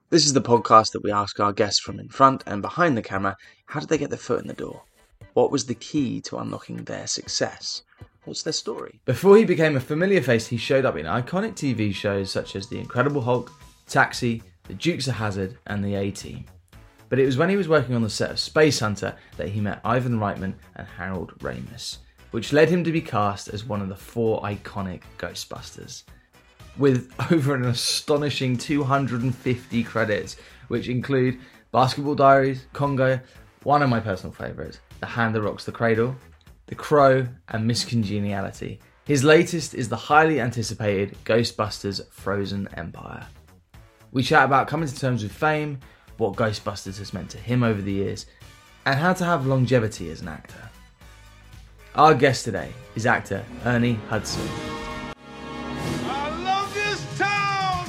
This is the podcast that we ask our guests from in front and behind the camera, how did they get their foot in the door? What was the key to unlocking their success? What's their story? Before he became a familiar face, he showed up in iconic TV shows such as The Incredible Hulk, Taxi, The Dukes of Hazzard, and The A-Team. But it was when he was working on the set of Space Hunter that he met Ivan Reitman and Harold Ramis, which led him to be cast as one of the 4 iconic Ghostbusters. With over an astonishing 250 credits, which include Basketball Diaries, Congo, one of my personal favourites, The Hand That Rocks the Cradle, The Crow, and Miss Congeniality. His latest is the highly anticipated Ghostbusters Frozen Empire. We chat about coming to terms with fame, what Ghostbusters has meant to him over the years, and how to have longevity as an actor. Our guest today is actor Ernie Hudson. I love this town!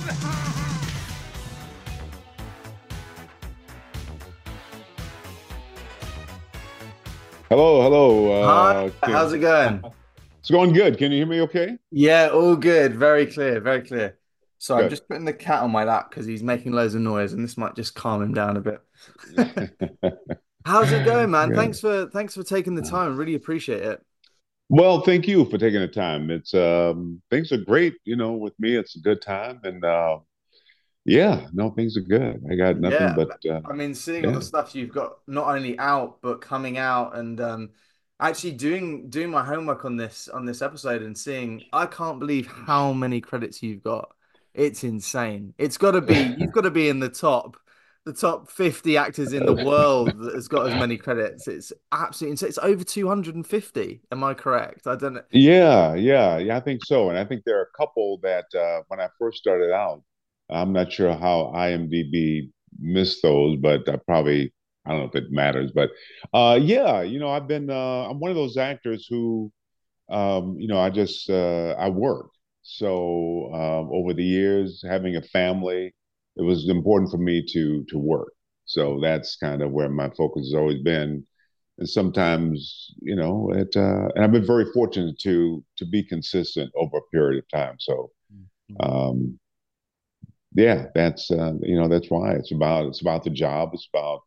Hello. Hi, how's it going? It's going good. Can you hear me okay? Yeah, all good. Very clear, very clear. So I'm Good. just putting the cat on my lap because he's making loads of noise and this might just calm him down a bit. How's it going, man? Good. Thanks for taking the time. Really appreciate it. Well, thank you for taking the time. It's things are great, with me it's a good time and yeah, no, things are good. I got nothing Yeah, but I mean, seeing all yeah. the stuff you've got not only out but coming out, and actually doing my homework on this episode and seeing, I can't believe how many credits you've got. It's insane. You've got to be in the top 50 actors in the world that has got as many credits. It's absolutely insane. It's over 250. Am I correct? I don't know. Yeah, I think so. And I think there are a couple that when I first started out, I'm not sure how IMDb missed those, but I don't know if it matters, but yeah, I'm one of those actors who I work. So over the years, having a family, it was important for me to work. So that's kind of where my focus has always been. And sometimes, and I've been very fortunate to be consistent over a period of time. So um, yeah, that's why it's about the job. It's about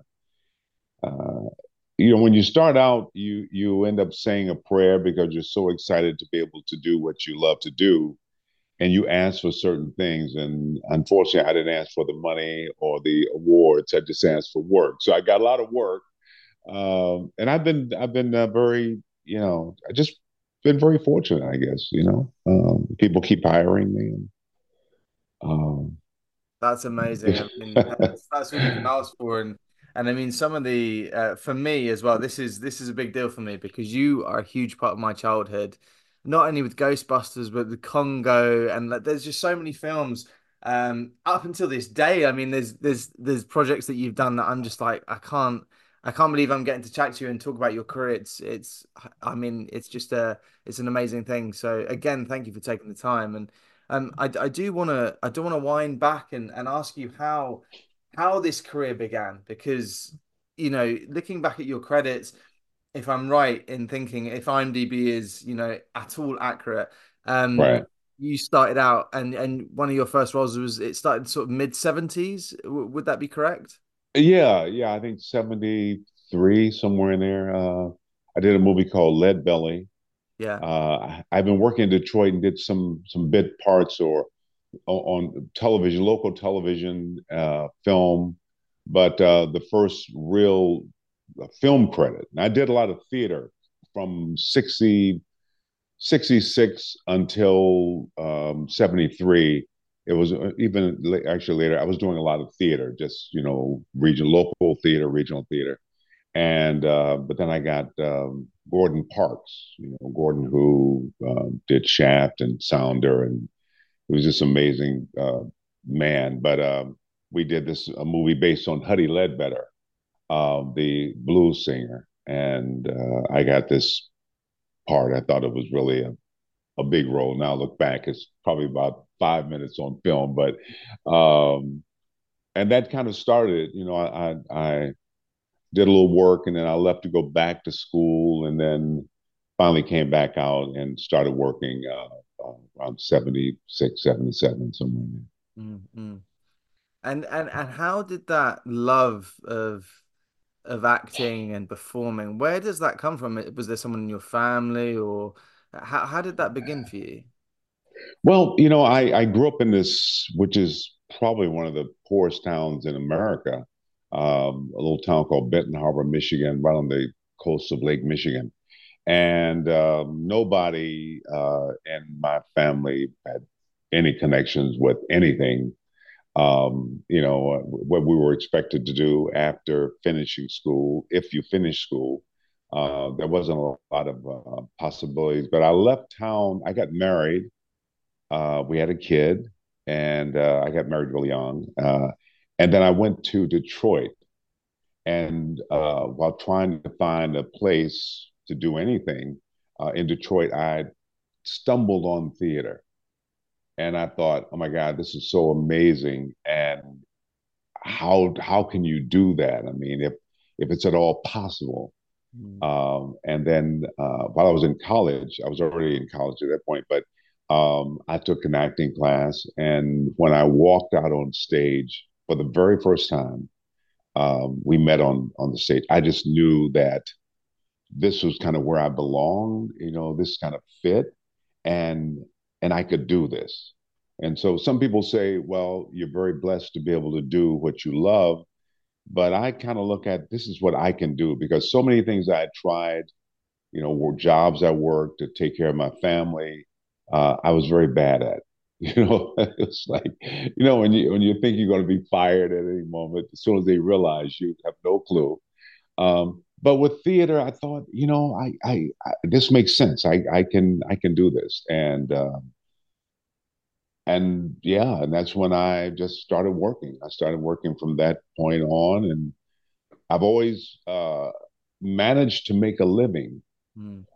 when you start out, you end up saying a prayer because you're so excited to be able to do what you love to do, and you ask for certain things. And unfortunately, I didn't ask for the money or the awards. I just asked for work. So I got a lot of work, and I've been very, I just been very fortunate, I guess. People keep hiring me. And, um, That's amazing. I mean, that's all you can ask for, and I mean, some of the for me as well. This is a big deal for me because you are a huge part of my childhood, not only with Ghostbusters but the Congo, and like, there's just so many films. Up until this day, I mean, there's projects that you've done that I'm just like, I can't believe I'm getting to chat to you and talk about your career. I mean, it's an amazing thing. So again, thank you for taking the time. And I do want to wind back and ask you how this career began, because looking back at your credits, if I'm right in thinking, if IMDb is at all accurate, right. you started out, and one of your first roles was, it started sort of mid 70s. Would that be correct? Yeah. I think 73, somewhere in there. I did a movie called Lead Belly. Yeah. I've been working in Detroit and did some bit parts or on television, local television, film, but the first real film credit. And I did a lot of theater from 66 until 73. It was even actually later. I was doing a lot of theater, just local theater, regional theater, and but then I got Gordon Parks, Gordon who did Shaft and Sounder, and he was just amazing man. But we did this a movie based on Huddie Ledbetter, the blues singer, and I got this part. I thought it was really a big role. Now I look back, it's probably about 5 minutes on film, but and that kind of started. I did a little work, and then I left to go back to school, and then finally came back out and started working around 76, 77, somewhere in Mm-hmm. And how did that love of acting and performing, where does that come from? Was there someone in your family, or how did that begin for you? Well, I grew up in this, which is probably one of the poorest towns in America, a little town called Benton Harbor, Michigan, right on the coast of Lake Michigan. And nobody in my family had any connections with anything. What we were expected to do after finishing school, if you finish school, there wasn't a lot of possibilities. But I left town. I got married. We had a kid, and I got married really young. And then I went to Detroit, and while trying to find a place to do anything in Detroit, I stumbled on theater, and I thought, "Oh my God, this is so amazing!" And how can you do that? I mean, if it's at all possible. Mm. And then while I was in college, I was already in college at that point, but I took an acting class. And when I walked out on stage for the very first time, we met on the stage. I just knew that this was kind of where I belonged. This kind of fit, and and I could do this. And so some people say, well, you're very blessed to be able to do what you love. But I kind of look at this is what I can do because so many things I had tried, were jobs I worked to take care of my family. I was very bad at. It's like, when you think you're going to be fired at any moment, as soon as they realize you have no clue. But with theater, I thought, this makes sense. I can do this, and yeah, and that's when I just started working. I started working from that point on, and I've always managed to make a living. Mm.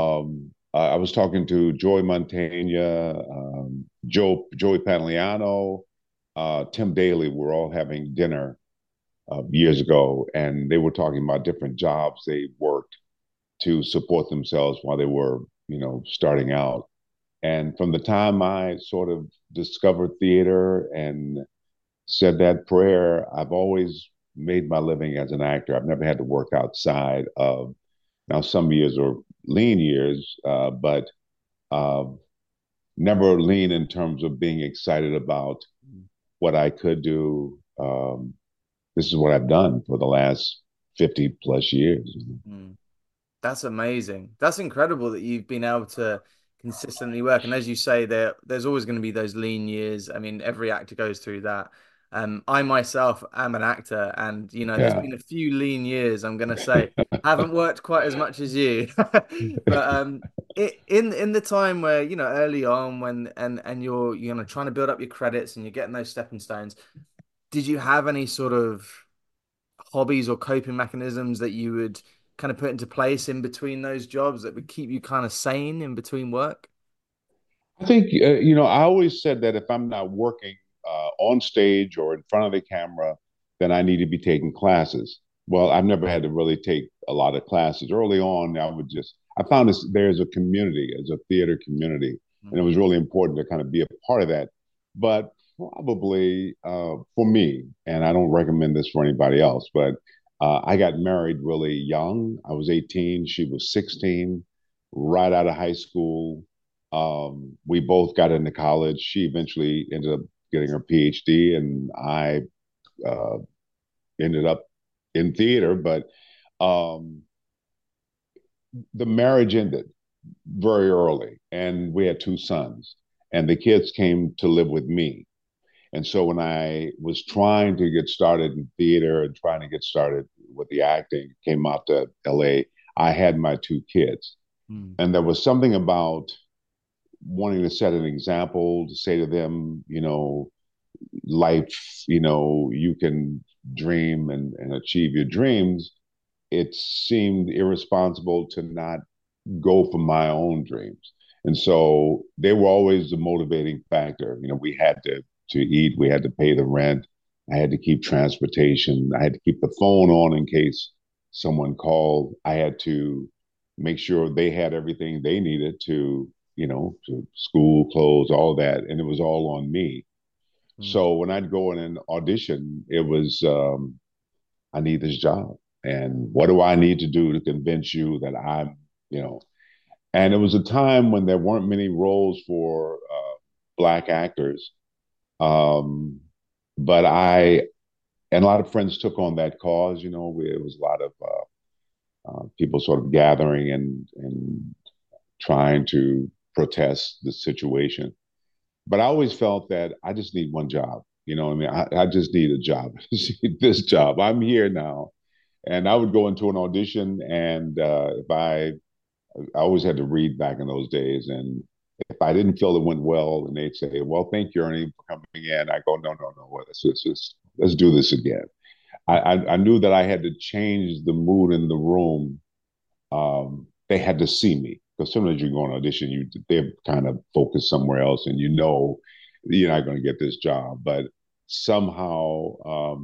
I was talking to Joy Montana, Joey Pantoliano, Tim Daly. We're all having dinner years ago, and they were talking about different jobs they worked to support themselves while they were, starting out. And from the time I sort of discovered theater and said that prayer, I've always made my living as an actor. I've never had to work outside of, now some years are lean years, but uh, never lean in terms of being excited about what I could do. This is what I've done for the last 50 plus years. Mm. That's amazing. That's incredible that you've been able to consistently work. And as you say, there's always going to be those lean years. I mean, every actor goes through that. I myself am an actor, and there's Yeah. been a few lean years. I'm going to say I haven't worked quite as much as you, but in the time where early on when and you're trying to build up your credits and you're getting those stepping stones, did you have any sort of hobbies or coping mechanisms that you would kind of put into place in between those jobs that would keep you kind of sane in between work? I think, I always said that if I'm not working on stage or in front of the camera, then I need to be taking classes. Well, I've never had to really take a lot of classes. Early on, I found there's a community, as a theater community, and it Mm. was really important to kind of be a part of that. But probably for me, and I don't recommend this for anybody else, but I got married really young. I was 18, she was 16, right out of high school. We both got into college. She eventually ended up getting her PhD, and I uh, ended up in theater. But um, the marriage ended very early, and we had two sons, and the kids came to live with me. And so when I was trying to get started in theater and trying to get started with the acting, came out to LA, I had my two kids. Mm. And there was something about wanting to set an example to say to them, life, you can dream and achieve your dreams. It seemed irresponsible to not go for my own dreams. And so they were always the motivating factor. We had to eat, we had to pay the rent, I had to keep transportation, I had to keep the phone on in case someone called. I had to make sure they had everything they needed to school clothes, all that. And it was all on me. Mm. So when I'd go in an audition, it was I need this job, and what do I need to do to convince you that I'm, you know? And it was a time when there weren't many roles for black actors, um, but I and a lot of friends took on that cause. It was a lot of people sort of gathering and trying to protest the situation. But I always felt that I just need one job. I mean, I just need a job. This job. I'm here now. And I would go into an audition, and if I always had to read back in those days, and if I didn't feel it went well, and they'd say, "Well, thank you, Ernie, for coming in," I go, "No, no, no. Let's do this again." I knew that I had to change the mood in the room. They had to see me because sometimes you go on audition, they're kind of focused somewhere else, and you're not going to get this job. But somehow,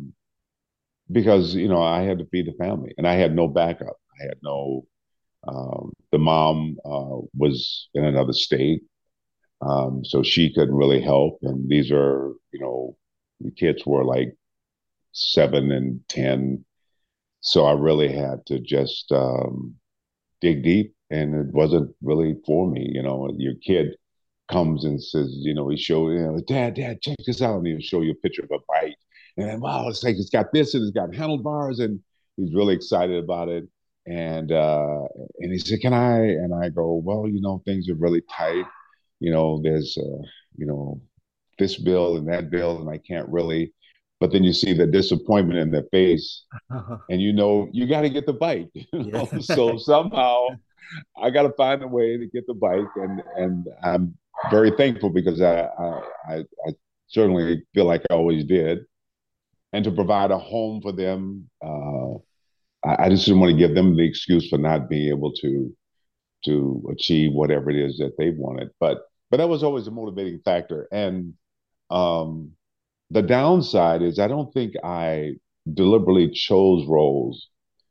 because I had to feed the family, and I had no backup. I had no. The mom was in another state, so she couldn't really help. And these are, the kids were like 7 and 10, so I really had to just dig deep, and it wasn't really for me. Your kid comes and says, he showed, Dad, check this out, and he'll show you a picture of a bike, and then, wow, it's got this, and it's got handlebars, and he's really excited about it. And he said, "Can I?" And I go, "Well, things are really tight. There's you know this bill and that bill, and I can't really." But then you see the disappointment in their face, and you got to get the bike. Yeah. So somehow I got to find a way to get the bike, and I'm very thankful because I certainly feel like I always did, and to provide a home for them. I just didn't want to give them the excuse for not being able to achieve whatever it is that they wanted. But that was always a motivating factor. And um, the downside is I don't think I deliberately chose roles.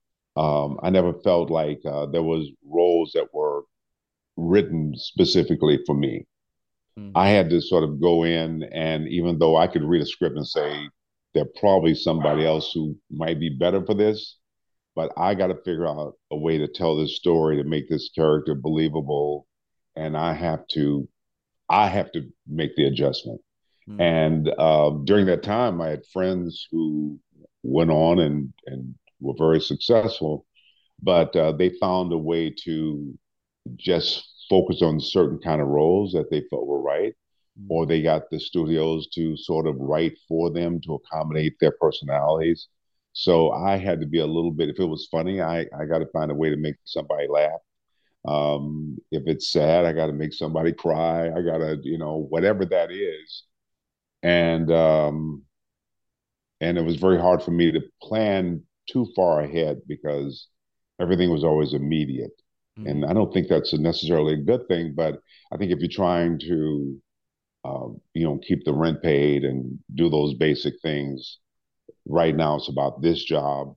I never felt like there was roles that were written specifically for me. Mm. I had to sort of go in, and even though I could read a script and say there's probably somebody else who might be better for this, but I got to figure out a way to tell this story to make this character believable, and I have to make the adjustment. Mm. And during that time, I had friends who went on and were very successful, but they found a way to just focus on certain kind of roles that they felt were right, Mm. or they got the studios to sort of write for them to accommodate their personalities. So I had to be a little bit, if it was funny, I got to find a way to make somebody laugh. If it's sad, I got to make somebody cry. I got to, whatever that is. And, um, and it was very hard for me to plan too far ahead because everything was always immediate. Mm. And I don't think that's necessarily a good thing, but I think if you're trying to, keep the rent paid and do those basic things, right now it's about this job,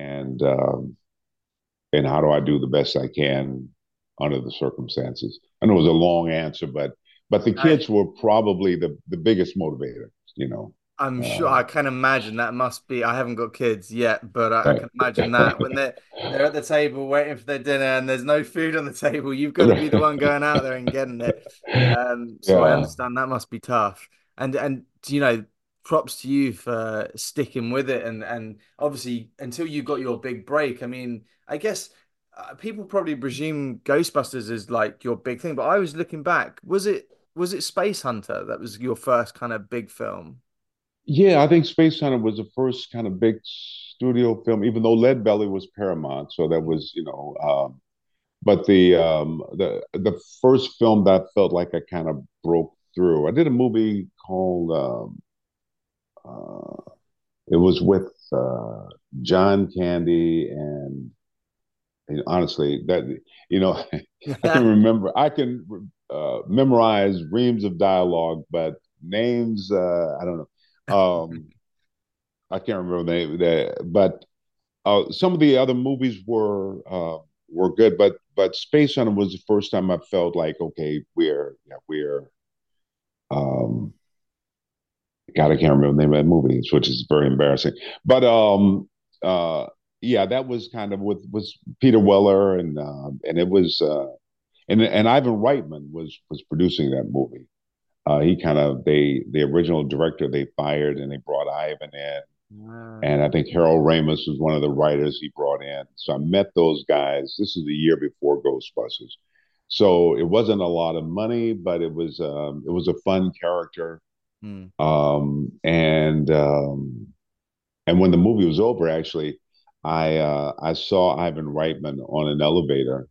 and how do I do the best I can under the circumstances. I know it was a long answer, but the I, kids were probably the biggest motivator. You know, I'm sure uh, I can imagine that must be. I haven't got kids yet, but I right, can imagine that when they're at the table waiting for their dinner and there's no food on the table, you've got to be the right. one going out there and getting it. So I Yeah. understand that must be tough. And props to you for sticking with it and obviously until you got your big break. I mean, I guess people probably presume Ghostbusters is like your big thing, but I was looking back. Was it Space Hunter that was your first kind of big film? Yeah, I think Space Hunter was the first kind of big studio film, even though Lead Belly was Paramount, so that was, but the first film that I felt like I kind of broke through. I did a movie called uh, it was with John Candy, and honestly, that you know, I can remember, I can memorize reams of dialogue, but names, I don't know. I can't remember the name of that, but some of the other movies were good, but Space Hunter was the first time I felt like, okay, we're um, God, I can't remember the name of that movie, which is very embarrassing. But uh, yeah, that was kind of with was Peter Weller, and it was and Ivan Reitman was producing that movie. He kind of the original director they fired and they brought Ivan in, Ah, and I think Harold Ramis was one of the writers he brought in. So I met those guys. This is the year before Ghostbusters, so it wasn't a lot of money, but it was a fun character. hmm. Um, and um, and when the movie was over, actually, I saw Ivan Reitman on an elevator.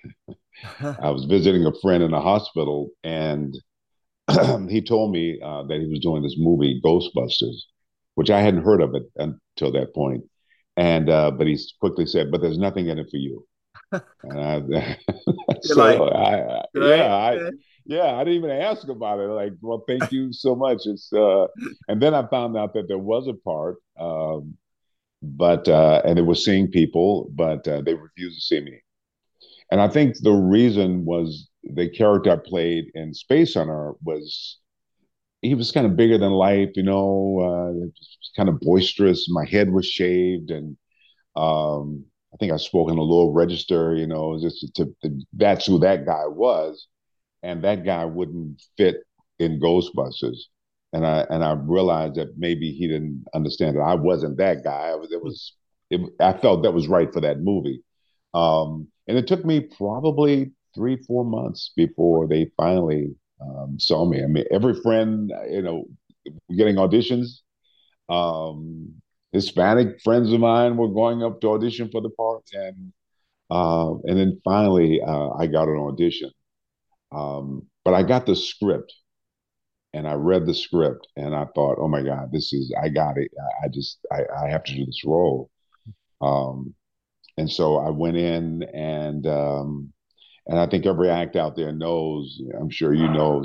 I was visiting a friend in a hospital, and he told me that he was doing this movie, Ghostbusters, which I hadn't heard of it until that point. And but he quickly said, "But there's nothing in it for you." And I, You're like, yeah, great. yeah, I didn't even ask about it. Like, well, thank you so much. And then I found out that there was a part, but and it was seeing people, but they refused to see me. And I think the reason was the character I played in Space Hunter was he was kind of bigger than life, kind of boisterous. My head was shaved, and I think I spoke in a low register, that's who that guy was, and that guy wouldn't fit in Ghostbusters. And I realized that maybe he didn't understand that I wasn't that guy. I felt that was right for that movie. And it took me probably 3 4 months before they finally saw me. I mean, every friend, getting auditions. Um, Hispanic friends of mine were going up to audition for the part, and then finally I got an audition. But I got the script, and I read the script, and I thought, oh my God, I got it. I have to do this role. Um, and so I went in, and I think every act out there knows. I'm sure you know.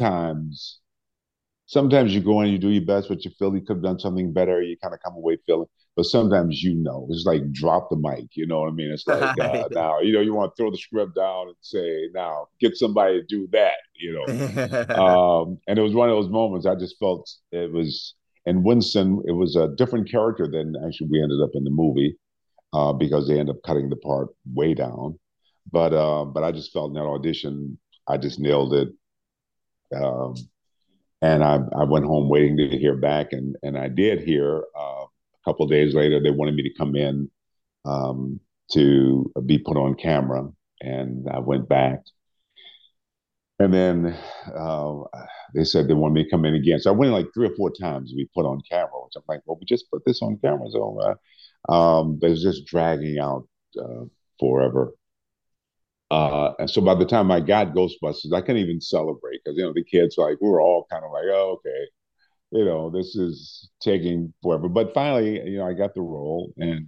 Sometimes you go in, you do your best, but you feel you could have done something better. You kind of come away feeling, but sometimes it's like drop the mic. You know what I mean? It's like now you want to throw the script down and say now get somebody to do that. And it was one of those moments. I just felt it was. And Winston, it was a different character than actually we ended up in the movie because they ended up cutting the part way down. But I just felt in that audition, I just nailed it. Um, and I went home waiting to hear back, and I did hear a couple of days later they wanted me to come in um, to be put on camera, and I went back, and then uh, they said they wanted me to come in again, so I went in like 3 or 4 times to be put on camera, which I'm like, well, we just put this on camera, so but it was just dragging out forever. And so by the time I got Ghostbusters, I couldn't even celebrate because the kids like we were all kind of like, oh, okay, this is taking forever. But finally, I got the role, and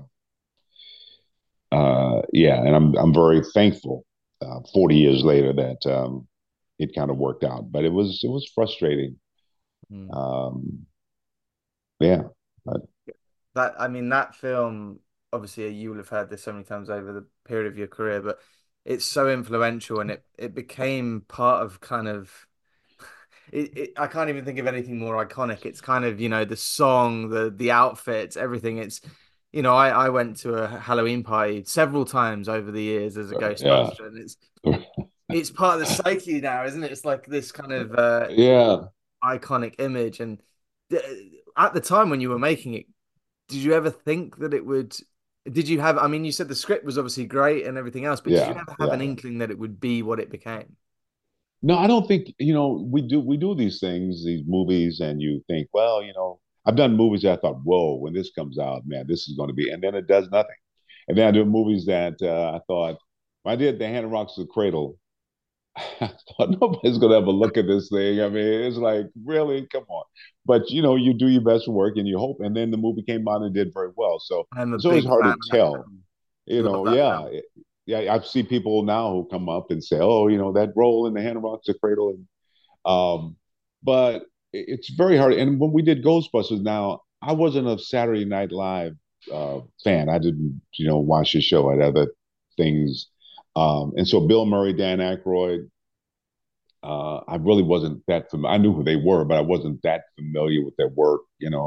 yeah, and I'm very thankful. 40 years later, that it kind of worked out, but it was frustrating. Hmm. Um, yeah, but That I mean that film obviously you will have heard this so many times over the period of your career, but it's so influential and it became part of kind of I can't even think of anything more iconic. It's kind of, the song, the outfits, everything. I went to a Halloween party several times over the years as a yeah, Ghostbuster, and it's part of the psyche now, isn't it? It's like this kind of yeah, iconic image. And at the time when you were making it, did you ever think that it would? Did you have? I mean, you said the script was obviously great and everything else, but did you yeah, ever have an yeah. inkling that it would be what it became? No, I don't think, we do these things, these movies, and you think, well, I've done movies that I thought, whoa, when this comes out, man, this is going to be, and then it does nothing. And then I do movies that I thought, when I did The Hand Rocks the Cradle, I thought nobody's going to ever look at this thing. I mean, it's like, really, come on. But you do your best work and you hope, and then the movie came out and did very well. So I'm a it's always big hard fan to of that tell. film. Love that Yeah, film. yeah. I see people now who come up and say, "Oh, that role in The Hand Rocks the Cradle," and um, but it's very hard. And when we did Ghostbusters, now I wasn't a Saturday Night Live fan. I didn't, watch the show. I had other things. And so Bill Murray, Dan Aykroyd, I really wasn't that familiar. I knew who they were, but I wasn't that familiar with their work.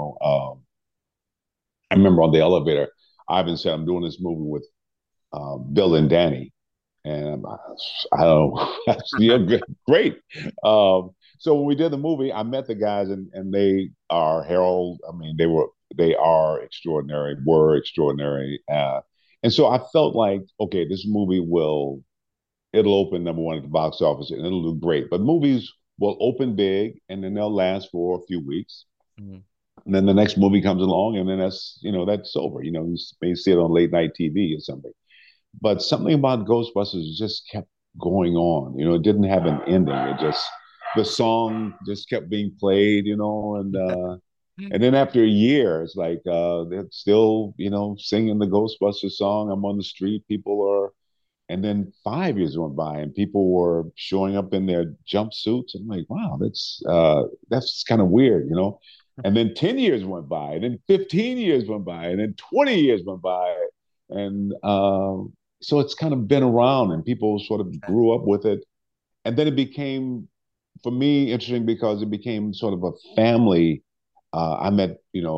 I remember on the elevator, Ivan said, "I'm doing this movie with Bill and Danny," and I don't know, yeah, great. So when we did the movie, I met the guys, and they are Harold. I mean, they are extraordinary, were extraordinary, and so I felt like, okay, this movie it'll open number one at the box office and it'll do great. But movies will open big and then they'll last for a few weeks. Mhm. And then the next movie comes along and then that's over. You may see it on late night TV or something. But something about Ghostbusters just kept going on. It didn't have an ending. The song just kept being played, and then after a year, it's like they're still, singing the Ghostbusters song. I'm on the street, people are, and then 5 years went by, and people were showing up in their jumpsuits. I'm like, wow, that's kind of weird. And then 10 years went by, and then 15 years went by, and then 20 years went by, and so it's kind of been around, and people sort of grew up with it, and then it became, for me, interesting because it became sort of a family. I met,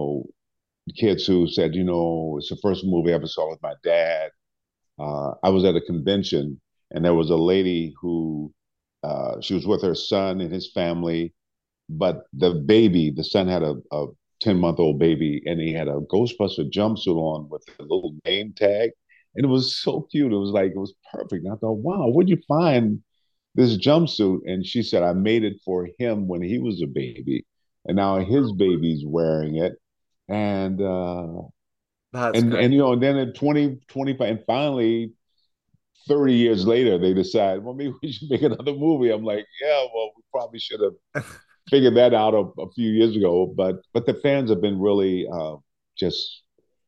kids who said, it's the first movie I ever saw with my dad. I was at a convention and there was a lady who she was with her son and his family, but the son had a 10-month-old baby and he had a Ghostbuster jumpsuit on with a little name tag. And it was so cute. It was perfect. And I thought, wow, where'd you find this jumpsuit? And she said, I made it for him when he was a baby. And now his baby's wearing it. And That's and great. and then at 20, 25, and finally 30 years later, they decide, well, maybe we should make another movie. I'm like, yeah, well, we probably should have figured that out a few years ago. But the fans have been really just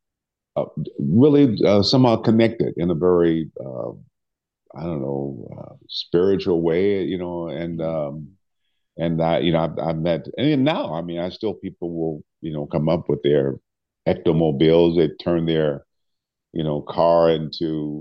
really somehow connected in a very I don't know spiritual way, and I've met, and now I mean I still, people will come up with their ectomobiles. They turn their car into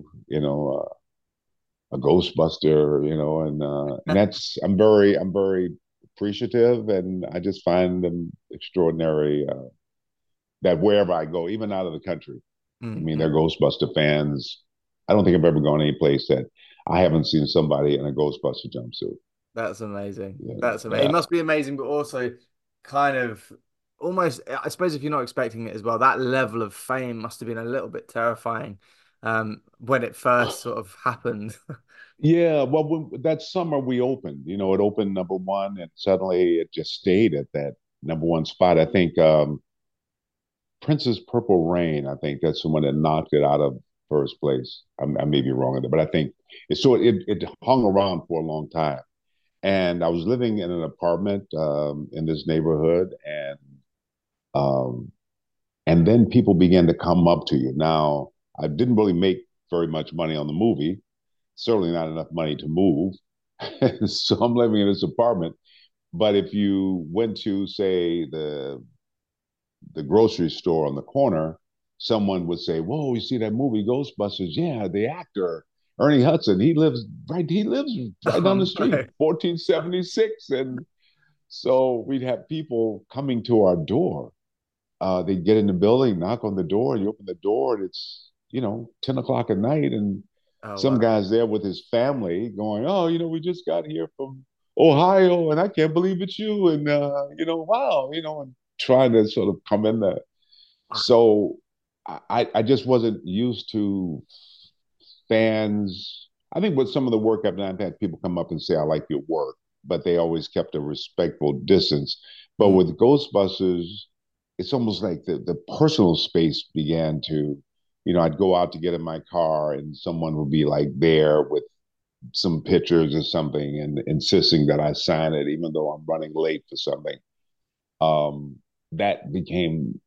a Ghostbuster, and that's, I'm very appreciative, and I just find them extraordinary. That wherever I go, even out of the country, I mean, they're Mhm. Ghostbuster fans. I don't think I've ever gone any place that I haven't seen somebody in a Ghostbuster jumpsuit. That's amazing. Yeah, That's amazing. It yeah. must be amazing, but also kind of almost, I suppose, if you're not expecting it as well, that level of fame must have been a little bit terrifying when it first sort of happened. Yeah, well, that summer we opened, it opened number one, and suddenly it just stayed at that number one spot. I think Prince's Purple Rain, I think that's the one that knocked it out of first place. I may be wrong on that, but I think it hung around for a long time. And I was living in an apartment in this neighborhood, um, and then people began to come up to you. Now, I didn't really make very much money on the movie, certainly not enough money to move. So I'm living in this apartment. But if you went to, say, the grocery store on the corner, someone would say, "Whoa, you see that movie Ghostbusters? Yeah, the actor Ernie Hudson. He lives right down Oh the street, no. 1476." And so we'd have people coming to our door. They'd get in the building, knock on the door, you open the door, and it's 10 o'clock at night, and Oh some wow. guy's there with his family, going, "Oh, we just got here from Ohio, and I can't believe it's you," and wow, and trying to sort of come in there. So I just wasn't used to fans. I think with some of the work I've done, I've had people come up and say, "I like your work," but they always kept a respectful distance. But Mm. with Ghostbusters, it's almost like the personal space began to, I'd go out to get in my car and someone would be like there with some pictures or something and insisting that I sign it, even though I'm running late for something. Um, that became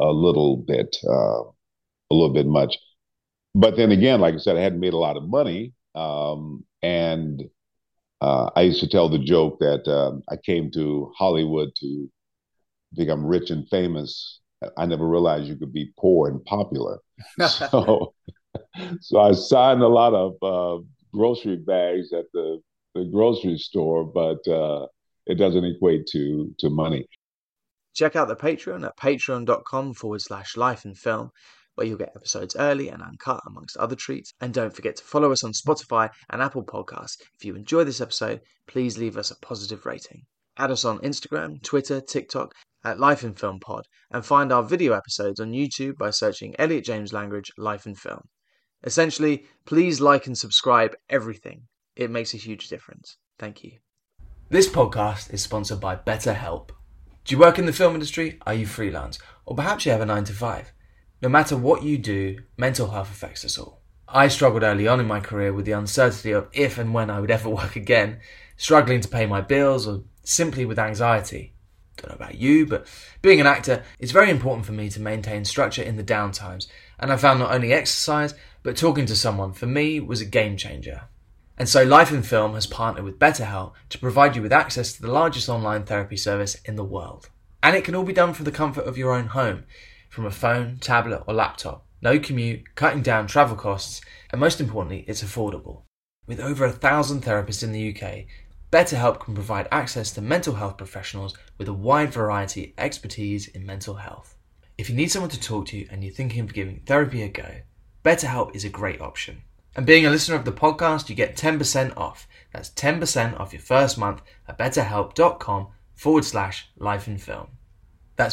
a little bit much. But then again, like I said, I hadn't made a lot of money, and I used to tell the joke that I came to Hollywood to become rich and famous. I never realized you could be poor and popular. So, so I signed a lot of grocery bags at the the grocery store, but it doesn't equate to money. Check out the Patreon at patreon.com/life in film, where you'll get episodes early and uncut, amongst other treats. And don't forget to follow us on Spotify and Apple Podcasts. If you enjoy this episode, please leave us a positive rating. Add us on Instagram, Twitter, TikTok at Life in Film Pod, and find our video episodes on YouTube by searching Elliot James Langridge Life in Film. Essentially, please like and subscribe everything. It makes a huge difference. Thank you. This podcast is sponsored by BetterHelp. Do you work in the film industry? Are you freelance? Or perhaps you have a 9-to-5? No matter what you do, mental health affects us all. I struggled early on in my career with the uncertainty of if and when I would ever work again, struggling to pay my bills, or simply with anxiety. Don't know about you, but being an actor, it's very important for me to maintain structure in the downtimes, and I found not only exercise, but talking to someone, for me, was a game changer. And so Life in Film has partnered with BetterHelp to provide you with access to the largest online therapy service in the world. And it can all be done from the comfort of your own home, from a phone, tablet or laptop. No commute, cutting down travel costs, and most importantly, it's affordable. With over 1,000 therapists in the UK, BetterHelp can provide access to mental health professionals with a wide variety of expertise in mental health. If you need someone to talk to and you're thinking of giving therapy a go, BetterHelp is a great option. And being a listener of the podcast, you get 10% off. That's 10% off your first month at betterhelp.com/lifeinfilm. That's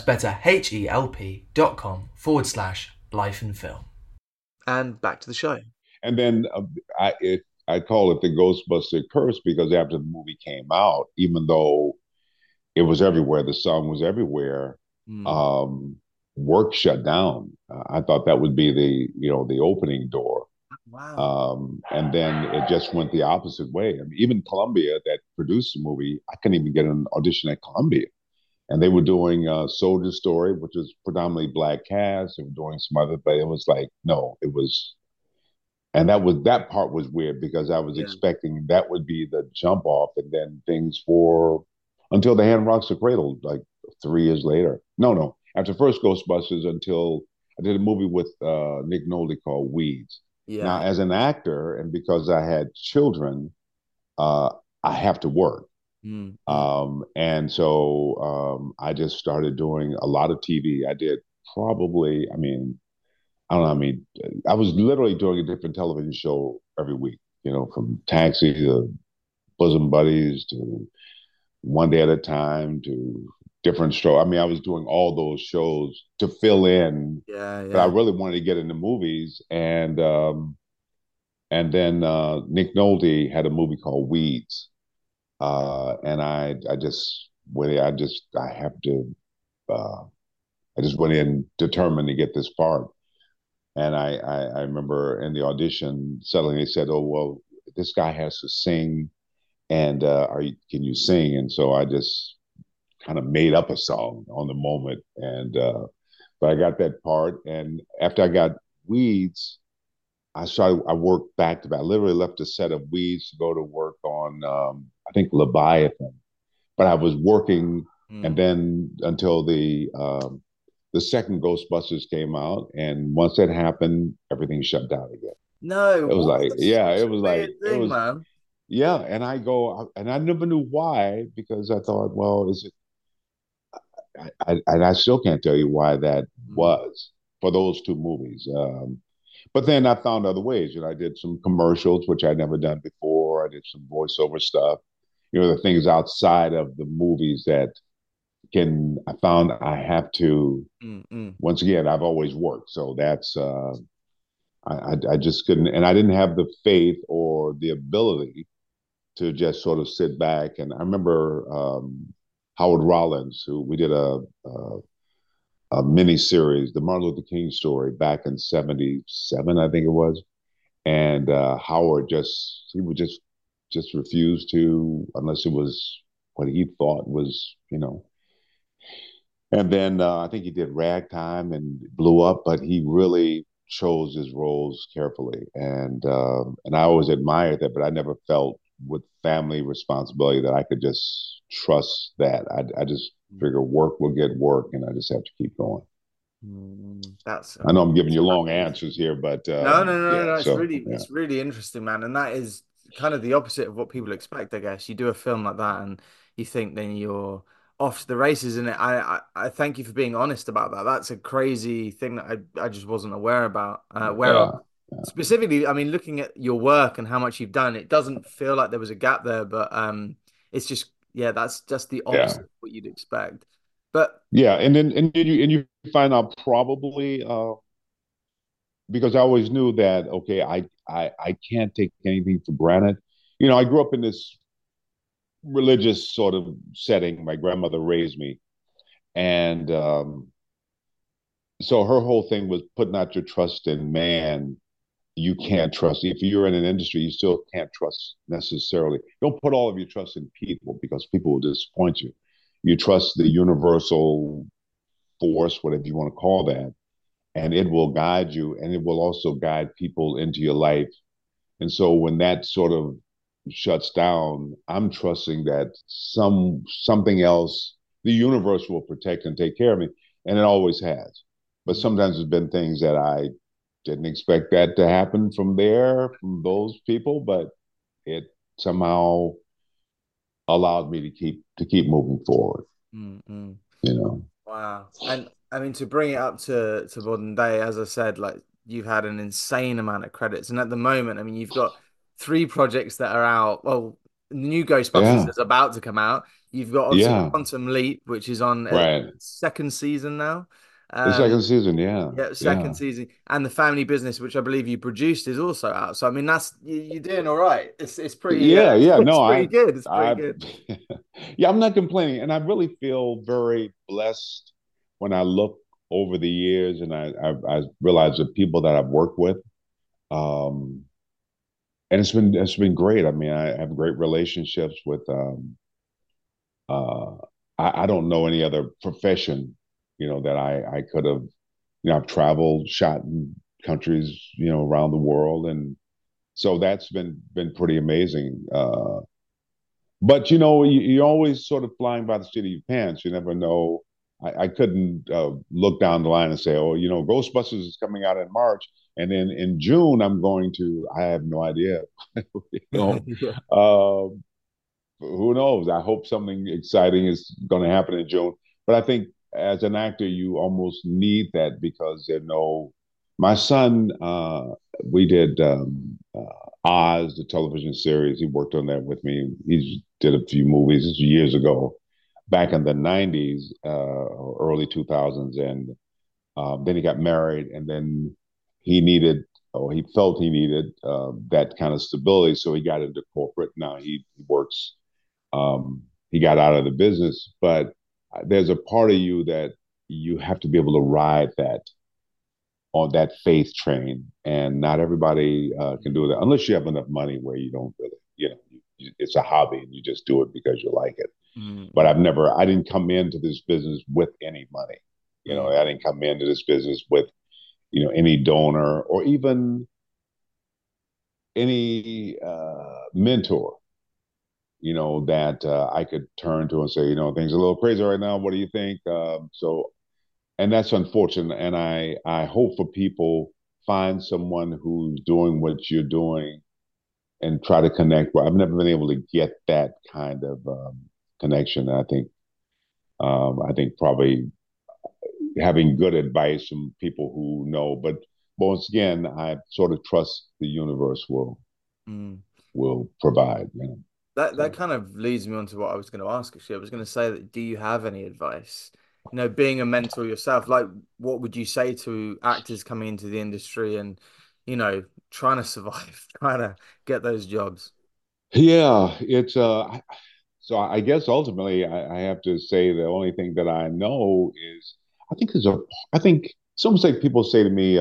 betterhelp.com/lifeinfilm. And back to the show. And then I call it the Ghostbuster curse because after the movie came out, even though it was everywhere, the song was everywhere, work shut down. I thought that would be the opening door. Wow. And then it just went the opposite way. I mean, even Columbia, that produced the movie, I couldn't even get an audition at Columbia. And they were doing Soldier Story, which was predominantly Black cast. They were doing some other, but it was like, no, it was, and that part was weird because I was expecting that would be the jump off, and then things for until the Hand Rocks the Cradle, like 3 years later. No, after first Ghostbusters, until I did a movie with Nick Nolte called Weeds. Yeah. Now, as an actor, and because I had children, I have to work. And so I just started doing a lot of TV. I did probably, I don't know, I was literally doing a different television show every week, from Taxi to Bosom Buddies to One Day at a Time to different show. I was doing all those shows to fill in. But I really wanted to get into movies, and then Nick Nolte had a movie called Weeds, and I just went in determined to get this part. And I remember in the audition, suddenly they said, "Oh well, this guy has to sing, and can you sing?" And so I just kind of made up a song on the moment, and but I got that part. And after I got Weeds, I worked back to back. I literally left a set of Weeds to go to work on I think Leviathan, but I was working, and then until the second Ghostbusters came out, and once that happened, everything shut down again. No, it was like, man. Yeah, and I never knew why, because I thought, well, is it? I still can't tell you why that was for those two movies. But then I found other ways. I did some commercials, which I'd never done before. I did some voiceover stuff. The things outside of the movies that I found I have to. Once again, I've always worked, so that's I just couldn't, and I didn't have the faith or the ability to just sort of sit back. And I remember Howard Rollins, who we did a mini series, the Martin Luther King story, back in '77, I think it was. And Howard he would just refuse to, unless it was what he thought was, And then I think he did Ragtime and blew up, but he really chose his roles carefully. And I always admired that, but I never felt with family responsibility that I could just trust that. I just figure work will get work, and I just have to keep going. I know I'm giving you long answers here, but no. It's really interesting, man. And that is kind of the opposite of what people expect, I guess. You do a film like that and you think then you're off to the races. And I thank you for being honest about that. That's a crazy thing that I just wasn't aware of. Yeah. Specifically, I mean, looking at your work and how much you've done, it doesn't feel like there was a gap there, but it's just yeah, that's just the Yeah. opposite of what you'd expect. But Yeah. And you find out probably because I always knew that okay, I can't take anything for granted. I grew up in this religious sort of setting. My grandmother raised me, and so her whole thing was putting out your trust in man. You can't trust. If you're in an industry, you still can't trust necessarily. Don't put all of your trust in people because people will disappoint you. You trust the universal force, whatever you want to call that, and it will guide you, and it will also guide people into your life. And so when that sort of shuts down, I'm trusting that something else, the universe will protect and take care of me, and it always has. But sometimes there's been things that I didn't expect that to happen from those people, but it somehow allowed me to keep moving forward. mm-mm. You know. Wow. And I mean, to bring it up to modern day, as I said, like you've had an insane amount of credits. And at the moment, I mean, you've got three projects that are out. Well, the new Ghostbusters Yeah. is about to come out. You've got obviously Yeah. Quantum Leap, which is on Right. second season now. The Um, second season. Yeah. yeah, second Yeah. season. And The Family Business, which I believe you produced, is also out. So I mean, you're doing all right. It's pretty Yeah. Yeah. it's No, pretty good. It's pretty I, good. yeah, I'm not complaining, and I really feel very blessed when I look over the years, and I realize the people that I've worked with, um, and it's been great. I mean, I have great relationships with. Uh, I don't know any other profession, that I could have. I've traveled, shot in countries, around the world, and so that's been pretty amazing. But you're always sort of flying by the seat of your pants. You never know. I couldn't look down the line and say, "Oh, Ghostbusters is coming out in March, and then in June I'm going to." I have no idea. you know, Yeah. uh, who knows? I hope something exciting is going to happen in June. But I think as an actor, you almost need that because there are no. My son, we did Oz, the television series. He worked on that with me. He did a few movies. This was years ago, back in the '90s, early 2000s, and then he got married, and then he needed, or he felt he needed that kind of stability, so he got into corporate. Now he works. He got out of the business, but there's a part of you that you have to be able to ride that on that faith train, and not everybody can do that unless you have enough money where you don't really, it's a hobby and you just do it because you like it. But Mm-mm. I didn't come into this business with any money. I didn't come into this business with, any donor or even any mentor, that I could turn to and say, things are a little crazy right now. What do you think? And that's unfortunate. And I hope for people find someone who's doing what you're doing and try to connect. Well, I've never been able to get that kind of connection. I think probably having good advice from people who know, but once again, I sort of trust the universe Mm. will provide. That So kind of leads me on to what I was going to ask. Actually, I was going to say that do you have any advice? Being a mentor yourself, like what would you say to actors coming into the industry and, trying to survive, trying to get those jobs? yeah, it's so I guess ultimately I have to say the only thing that I know is I think there's a I think some say people say to me,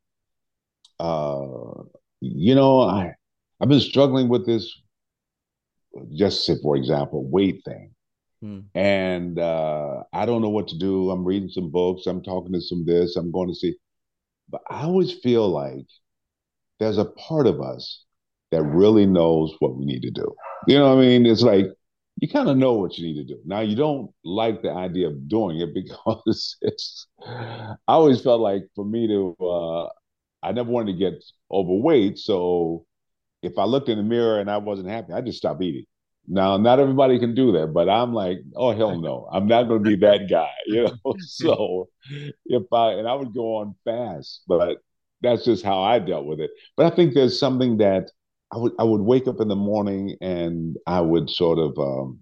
uh, I've been struggling with this, just say for example, weight thing. Hmm. And I don't know what to do. I'm reading some books, I'm talking to some this, I'm going to see. But I always feel like there's a part of us that really knows what we need to do. You know what I mean? It's like you kind of know what you need to do. Now you don't like the idea of doing it because I always felt like for me to I never wanted to get overweight, so if I looked in the mirror and I wasn't happy, I just stop eating. Now, not everybody can do that, but I'm like, oh hell no, I'm not going to be that guy, you know. So if I and I would go on fast, but that's just how I dealt with it. But I think there's something that I would wake up in the morning and I would sort of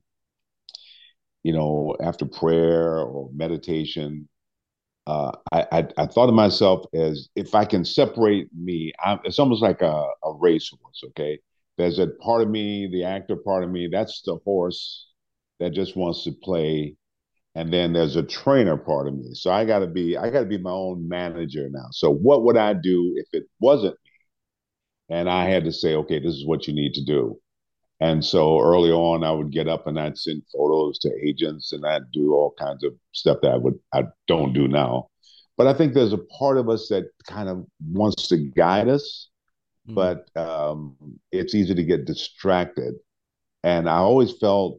after prayer or meditation, I thought of myself as if I can separate me, it's almost like a racehorse. Okay, there's a part of me, the actor part of me, that's the horse that just wants to play, and then there's a trainer part of me. So I got to be my own manager now. So what would I do if it wasn't me, and I had to say, okay, this is what you need to do. And so early on, I would get up and I'd send photos to agents and I'd do all kinds of stuff that I don't do now. But I think there's a part of us that kind of wants to guide us, Mm, but it's easy to get distracted. And I always felt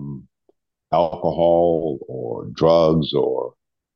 alcohol or drugs or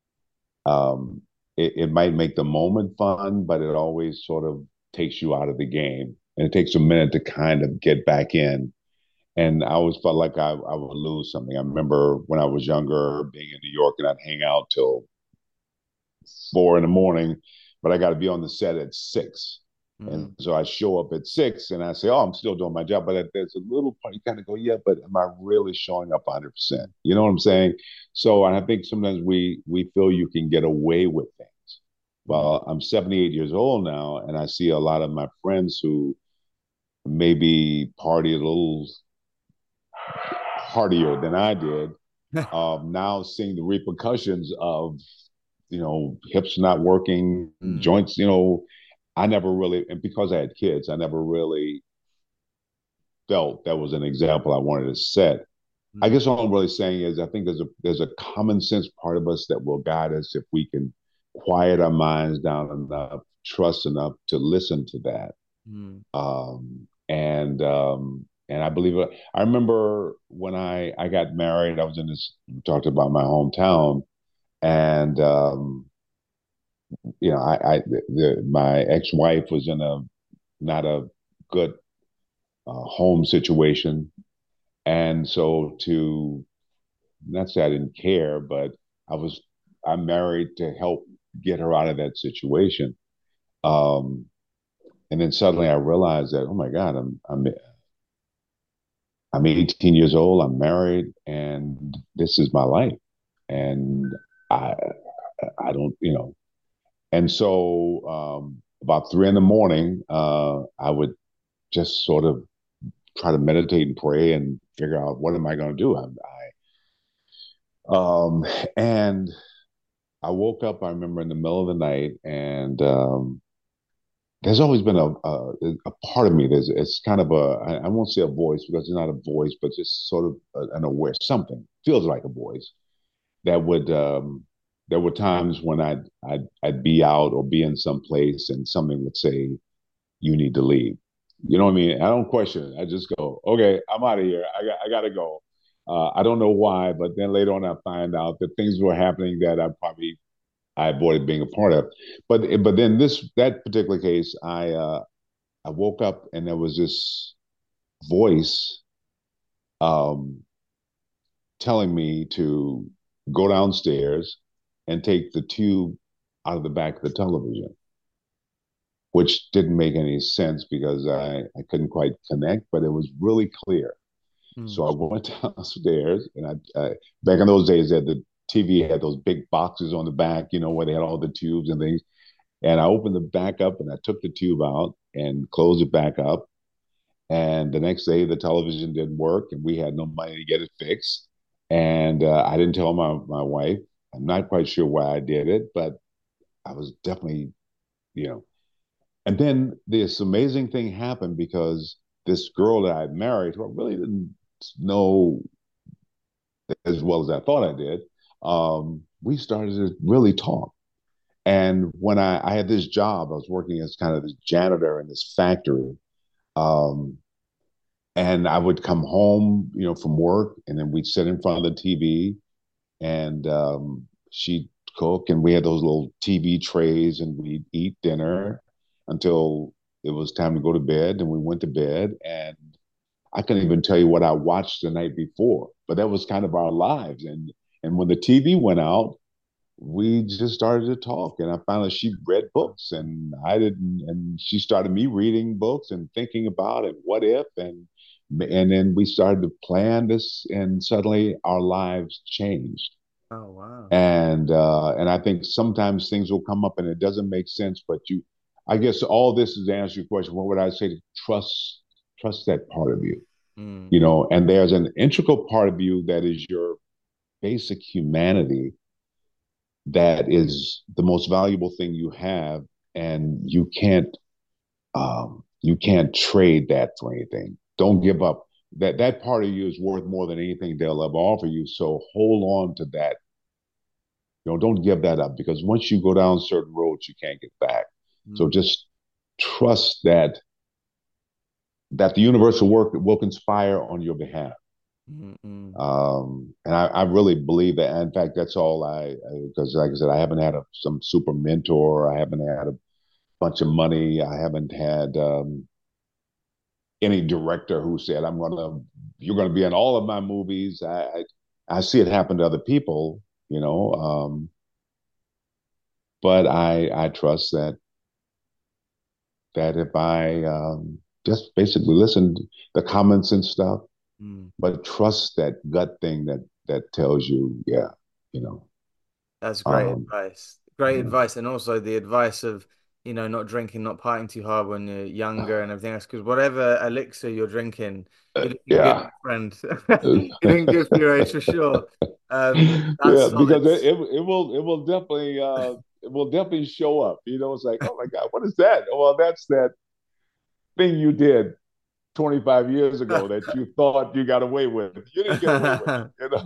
it might make the moment fun, but it always sort of takes you out of the game. And it takes a minute to kind of get back in, and I always felt like I would lose something. I remember when I was younger being in New York and I'd hang out till 4 in the morning, but I got to be on the set at 6. And mm, so I show up at 6 and I say, oh, I'm still doing my job. But there's a little part you kind of go, yeah, but am I really showing up 100%? You know what I'm saying? So I think sometimes we feel you can get away with things. mm, Well, I'm 78 years old now, and I see a lot of my friends who maybe party a little hardier than I did, now seeing the repercussions of hips not working, mm, joints. I never really, and because I had kids, I never really felt that was an example I wanted to set. I mm, guess all I'm really saying is I think there's a common sense part of us that will guide us if we can quiet our minds down enough, trust enough to listen to that. mm, And I believe it. I remember when I got married, I was in this, talked about my hometown, and my ex-wife was in a not a good home situation, and so to not say I didn't care, but I was I'm married to help get her out of that situation. Um, and then suddenly I realized that, oh my God, I'm 18 years old, I'm married, and this is my life, and I I don't and so about 3 in the morning, I would just sort of try to meditate and pray and figure out what am I going to do. And I woke up. I remember in the middle of the night, and there's always been a part of me. It's kind of I won't say a voice because it's not a voice, but just sort of an aware something feels like a voice that would. There were times when I'd be out or be in some place, and something would say, "You need to leave." You know what I mean? I don't question it. I just go, "Okay, I'm out of here. I got to go." I don't know why, but then later on I find out that things were happening that I avoided being a part of. But then that particular case, I woke up and there was this voice um, telling me to go downstairs and take the tube out of the back of the television, which didn't make any sense because I couldn't quite connect, but it was really clear. So mm. I went downstairs, and back in those days, that the TV had those big boxes on the back, where they had all the tubes and things. And I opened the back up, and I took the tube out and closed it back up. And the next day, the television didn't work, and we had no money to get it fixed. And I didn't tell my wife. I'm not quite sure why I did it, but I was definitely, you know. And then this amazing thing happened because this girl that I married, who I really didn't know as well as I thought I did, we started to really talk. And when I had this job, I was working as kind of this janitor in this factory. Um, and I would come home, from work, and then we'd sit in front of the TV, and she'd cook, and we had those little TV trays, and we'd eat dinner until it was time to go to bed, and we went to bed, and I couldn't even tell you what I watched the night before, but that was kind of our lives. And when the TV went out, we just started to talk, and I found out she read books and I didn't, and she started me reading books and thinking about it, what if, and then we started to plan this, and suddenly our lives changed. Oh, wow. And I think sometimes things will come up and it doesn't make sense, but I guess all this is to answer your question. What would I say? To trust that part of you, Mm, you know, and there's an integral part of you that is your basic humanity, that is the most valuable thing you have, and you can't trade that for anything. Don't give up. That part of you is worth more than anything they'll ever offer you. So hold on to that. You know, don't give that up, because once you go down certain roads, you can't get back. So mm, just trust that the universe will conspire on your behalf. mm, mm. And I really believe that. In fact, that's all because like I said, I haven't had some super mentor. I haven't had a bunch of money. I haven't had any director who said, you're going to be in all of my movies. I see it happen to other people, you know, but I trust that if I just basically listen to the comments and stuff, Mm. but trust that gut thing that tells you, yeah, you know, That's great um, advice. Great yeah, advice. And also the advice of, not drinking, not partying too hard when you're younger and everything else. Because whatever elixir you're drinking, you're looking good, yeah. my friend. You're looking good for your age for sure. That's Yeah, solid. because it will definitely show up. You know, it's like, oh my God, what is that? Well, that's that thing you did 25 years ago that you thought you got away with. You didn't get away with it,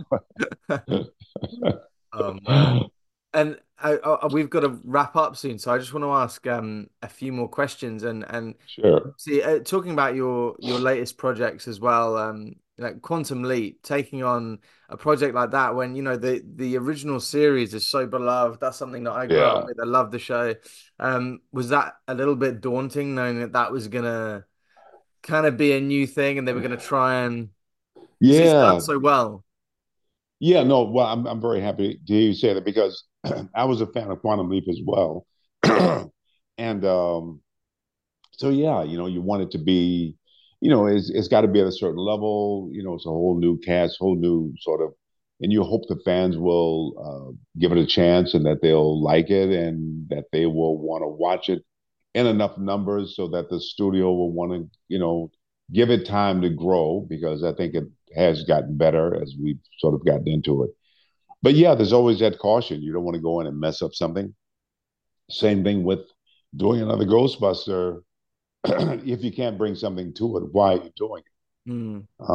Oh man. you know. And we've got to wrap up soon, so I just want to ask a few more questions. And Sure. see, talking about your latest projects as well, like Quantum Leap, taking on a project like that when the original series is so beloved. That's something that I grew up Yeah. with. I love the show. Was that a little bit daunting knowing that that was gonna kind of be a new thing and they were gonna try and because it's done Yeah. so well? Yeah. No, well, I'm very happy to hear you say that, because I was a fan of Quantum Leap as well. And so yeah, you know, you want it to be, you know, it's got to be at a certain level. You know, it's a whole new cast, whole new sort of, and you hope the fans will give it a chance, and that they'll like it, and that they will want to watch it in enough numbers so that the studio will want to, you know, give it time to grow, because I think it has gotten better as we've sort of gotten into it. But yeah, there's always that caution. You don't want to go in and mess up something. Same thing with doing another Ghostbuster. If you can't bring something to it, why are you doing Mm, it?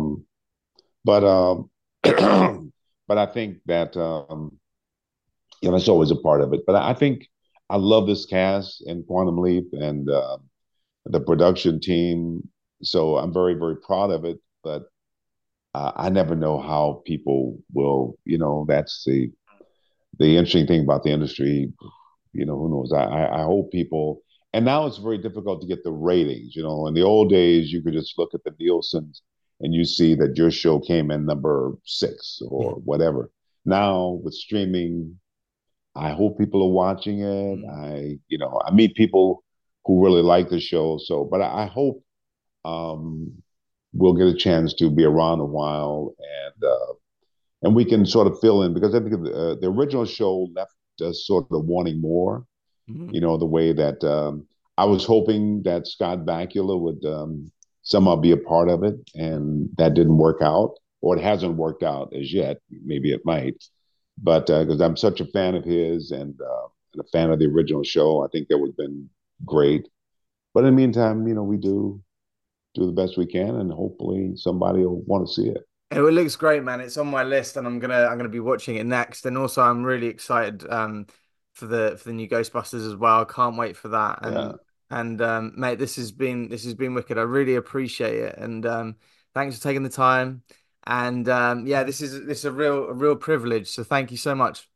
But but I think that you know, it's always a part of it. But I think I love this cast in Quantum Leap, and the production team. So I'm very, very proud of it. But I never know how people will, you know, that's the interesting thing about the industry. You know, who knows? I hope people, and now it's very difficult to get the ratings. You know, in the old days, you could just look at the Nielsen's and you see that your show came in number 6 yeah. or whatever. Now with streaming, I hope people are watching it. Mm. You know, I meet people who really like the show. So, but I hope um, we'll get a chance to be around a while, and we can sort of fill in, because I think the original show left us sort of wanting more. Mm. You know, the way that I was hoping that Scott Bakula would somehow be a part of it, and that didn't work out, or it hasn't worked out as yet. Maybe it might, but because I'm such a fan of his, and a fan of the original show, I think that would have been great. But in the meantime, you know, we do the best we can, and hopefully somebody will want to see it. It looks great, man. It's on my list, and I'm gonna be watching it next. And also, I'm really excited for the new Ghostbusters as well. I can't wait for that. Yeah. And mate, this has been wicked. I really appreciate it, and thanks for taking the time. And yeah, this is a real privilege. So thank you so much.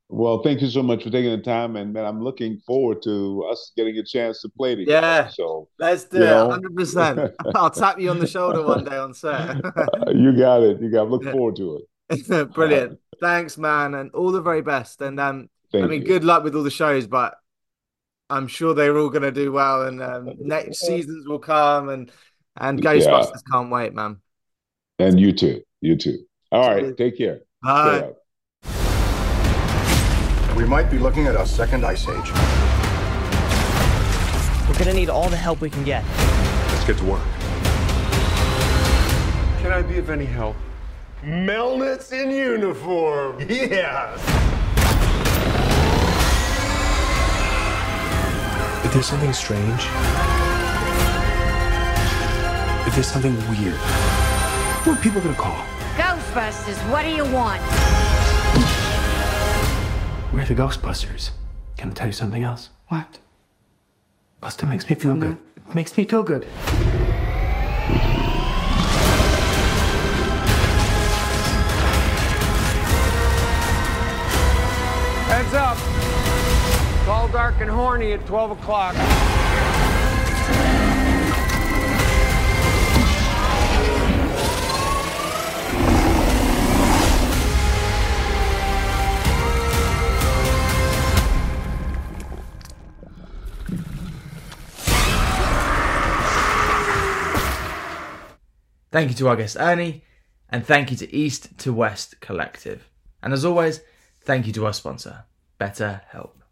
Well, thank you so much for taking the time, and man, I'm looking forward to us getting a chance to play together. Yeah, So, let's do you it. know, 100%. I'll tap you on the shoulder one day on set. you got it. You got. Look forward to it. All right. Brilliant. Thanks, man, and all the very best. And I Thank mean, you. good luck with all the shows, but I'm sure they're all going to do well, and next seasons will come, and Yeah, Ghostbusters can't wait, man. and you too. You too. All right. Cheers. Take care. Stay Bye. up. We might be looking at a second ice age. We're gonna need all the help we can get. Let's get to work. Can I be of any help? Melnitz in uniform. Yes. If there's something strange, if there's something weird, what are people gonna call? Ghostbusters, what do you want? We're the Ghostbusters. Can I tell you something else? What? Buster makes me feel good. It makes me feel good. Heads up. It's all dark and horny at 12 o'clock. Thank you to our guest Ernie, and thank you to East to West Collective. And as always, thank you to our sponsor, BetterHelp.